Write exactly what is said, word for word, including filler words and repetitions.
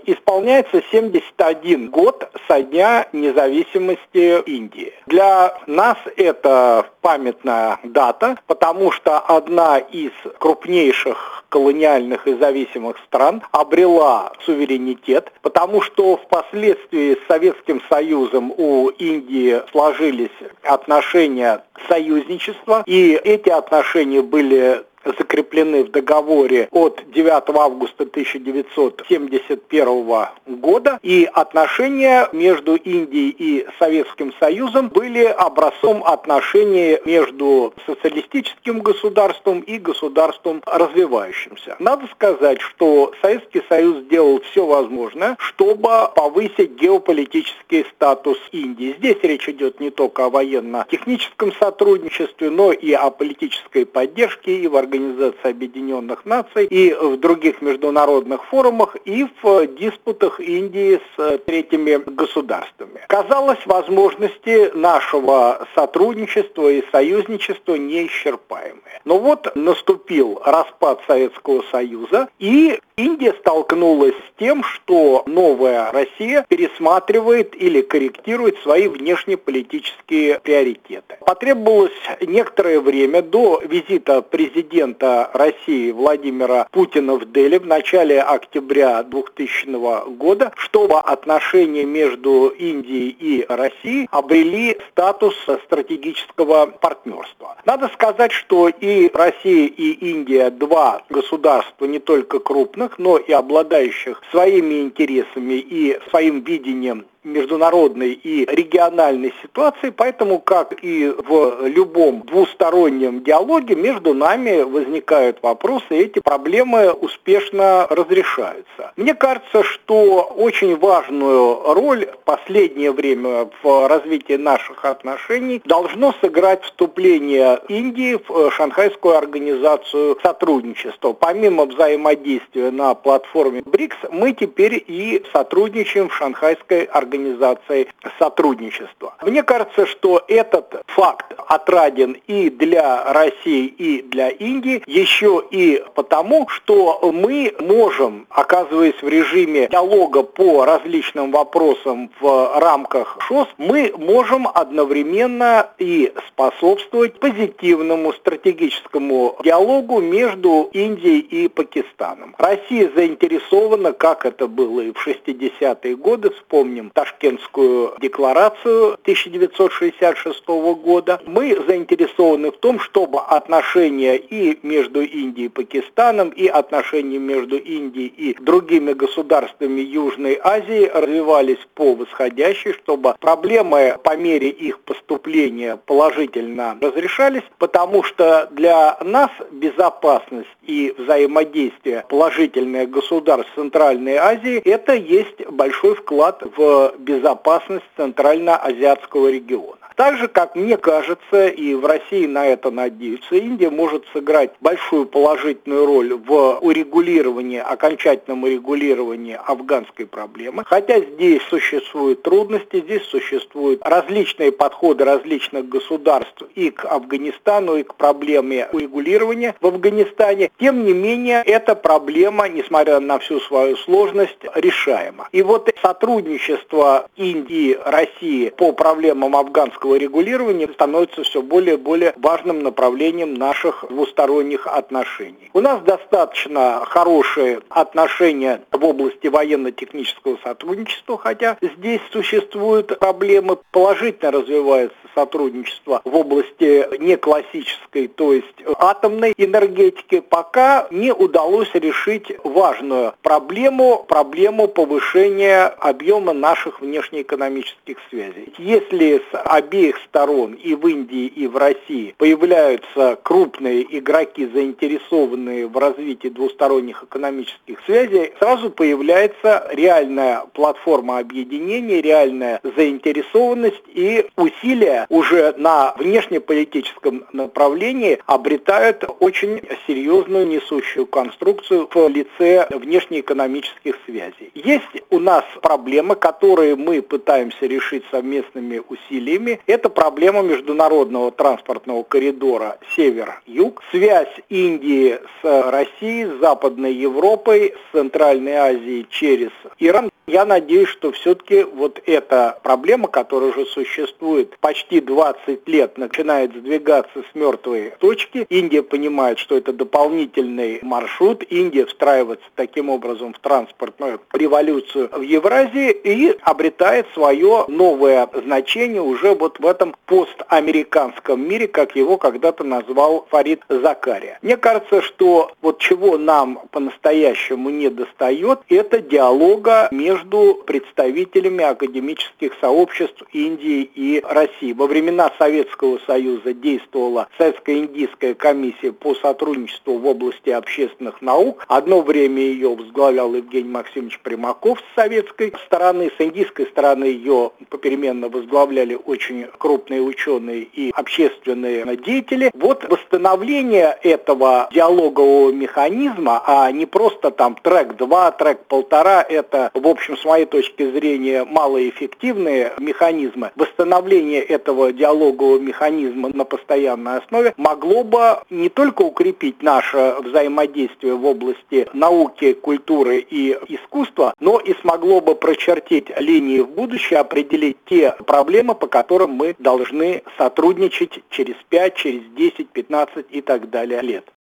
исполняется семьдесят один год со дня независимости Индии. Для нас это памятная дата, потому что одна из крупнейших колониальных и зависимых стран обрела суверенитет, потому что впоследствии с Советским Союзом у Индии сложились отношения союзничества, и эти отношения были закреплены в договоре от девятого августа тысяча девятьсот семьдесят первого года, и отношения между Индией и Советским Союзом были образцом отношений между социалистическим государством и государством развивающимся. Надо сказать, что Советский Союз сделал все возможное, чтобы повысить геополитический статус Индии. Здесь речь идет не только о военно-техническом сотрудничестве, но и о политической поддержке и в Организации Объединенных Наций, и в других международных форумах, и в диспутах Индии с третьими государствами. Казалось, возможности нашего сотрудничества и союзничества неисчерпаемые. Но вот наступил распад Советского Союза, и Индия столкнулась с тем, что новая Россия пересматривает или корректирует свои внешнеполитические приоритеты. Потребовалось некоторое время до визита президента России Владимира Путина в Дели в начале октября двухтысячного года, чтобы отношения между Индией и Россией обрели статус стратегического партнерства. Надо сказать, что и Россия, и Индия два государства не только крупных, но и обладающих своими интересами и своим видением международной и региональной ситуации, поэтому, как и в любом двустороннем диалоге, между нами возникают вопросы, и эти проблемы успешно разрешаются. Мне кажется, что очень важную роль в последнее время в развитии наших отношений должно сыграть вступление Индии в Шанхайскую организацию сотрудничества. Помимо взаимодействия на платформе БРИКС, мы теперь и сотрудничаем в Шанхайской организации организацией сотрудничества. Мне кажется, что этот факт отраден и для России, и для Индии, еще и потому, что мы можем, оказываясь в режиме диалога по различным вопросам в рамках ШОС, мы можем одновременно и способствовать позитивному стратегическому диалогу между Индией и Пакистаном. Россия заинтересована, как это было и в шестидесятые годы, вспомним Ташкентскую декларацию тысяча девятьсот шестьдесят шестого года. Мы заинтересованы в том, чтобы отношения и между Индией и Пакистаном, и отношения между Индией и другими государствами Южной Азии развивались по восходящей, чтобы проблемы по мере их поступления положительно разрешались, потому что для нас безопасность и взаимодействие положительных государств Центральной Азии – это есть большой вклад в безопасность Центрально-Азиатского региона. Так же, как мне кажется, и в России на это надеются, Индия может сыграть большую положительную роль в урегулировании, окончательном урегулировании афганской проблемы. Хотя здесь существуют трудности, здесь существуют различные подходы различных государств и к Афганистану, и к проблеме урегулирования в Афганистане. Тем не менее, эта проблема, несмотря на всю свою сложность, решаема. И вот сотрудничество Индии и России по проблемам афганского регулирования становится все более и более важным направлением наших двусторонних отношений. У нас достаточно хорошие отношения в области военно-технического сотрудничества, хотя здесь существуют проблемы, положительно развивается сотрудничество в области неклассической, то есть атомной энергетики, пока не удалось решить важную проблему, проблему повышения объема наших внешнеэкономических связей. Если с обеих сторон, и в Индии, и в России, появляются крупные игроки, заинтересованные в развитии двусторонних экономических связей, сразу появляется реальная платформа объединения, реальная заинтересованность и усилия уже на внешнеполитическом направлении обретают очень серьезную несущую конструкцию в лице внешнеэкономических связей. Есть у нас проблемы, которые мы пытаемся решить совместными усилиями. Это проблема международного транспортного коридора север-юг, связь Индии с Россией, с Западной Европой, с Центральной Азией через Иран. Я надеюсь, что все-таки вот эта проблема, которая уже существует почти двадцать лет, начинает сдвигаться с мертвой точки. Индия понимает, что это дополнительный маршрут. Индия встраивается таким образом в транспортную революцию в Евразии и обретает свое новое значение уже вот в этом постамериканском мире, как его когда-то назвал Фарид Закария. Мне кажется, что вот чего нам по-настоящему не достает, это диалога между между представителями академических сообществ Индии и России. Во времена Советского Союза действовала Советско-Индийская комиссия по сотрудничеству в области общественных наук. Одно время ее возглавлял Евгений Максимович Примаков с советской стороны. С индийской стороны ее попеременно возглавляли очень крупные ученые и общественные деятели. Вот восстановление этого диалогового механизма, а не просто там трек два, трек полтора, это, в общем, с моей точки зрения, малоэффективные механизмы. Восстановление этого диалогового механизма на постоянной основе могло бы не только укрепить наше взаимодействие в области науки, культуры и искусства, но и смогло бы прочертить линии в будущее, определить те проблемы, по которым мы должны сотрудничать через пять, через десять, пятнадцать и так далее лет.